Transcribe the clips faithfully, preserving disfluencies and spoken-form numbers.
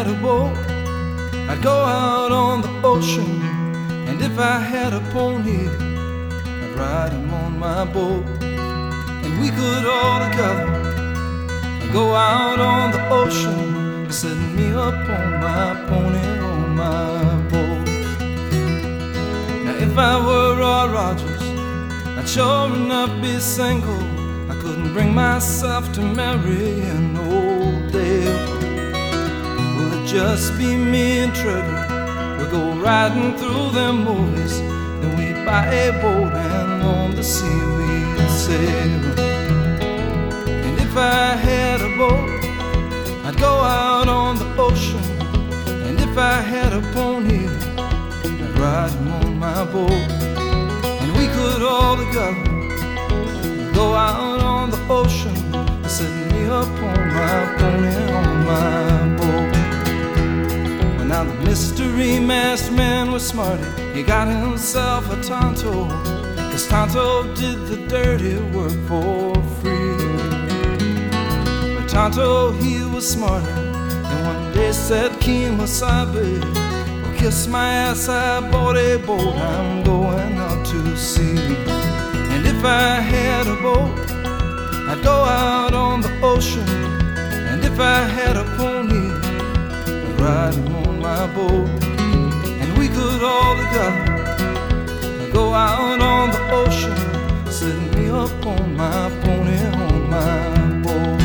had a boat, I'd go out on the ocean. And if I had a pony, I'd ride him on my boat. And we could all together go out on the ocean, setting me up on my pony, on my boat. Now if I were Roy Rogers, I'd sure enough be single. I couldn't bring myself to marry an old Dale. Will it just be me and Trigger? We'll go riding through them movies, then we'd buy a boat and on the sea we'd sail. And if I had a boat, I'd go out on the ocean. And if I had a pony, I'd ride him on my boat. And we could all together go out on the ocean, setting me up on my pony, on my boat. Well, now the mystery masked man was smarty. He got himself a Tonto, 'cause Tonto did the dirty work for free. But Tonto, he was smarter, and one day said, Keen Wasabi, well, kiss my ass, I bought a boat, I'm going out to sea. And if I had a boat, I'd go out on the ocean. And if I had a pony, I'd ride him on my boat. And we could all together go out on the ocean, setting me up on my pony, on my boat.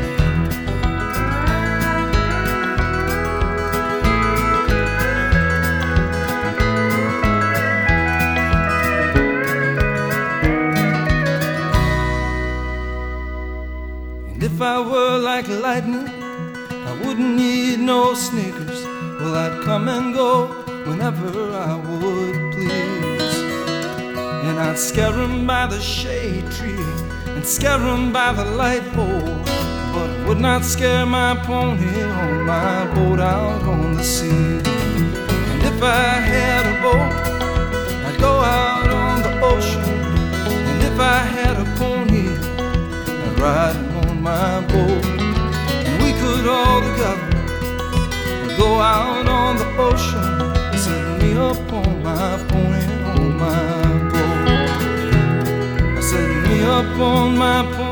If I were like lightning, I wouldn't need no sneakers. Well, I'd come and go whenever I would please. And I'd scare 'em by the shade tree and scare 'em by the light pole, but would not scare my pony on my boat out on the sea. And if I had a boat, I'd go out on the ocean. And if I had a pony, I'd ride him on my boat. And we could all together go out on the ocean, setting me up on my pony, on my boat. Setting me up on my pony.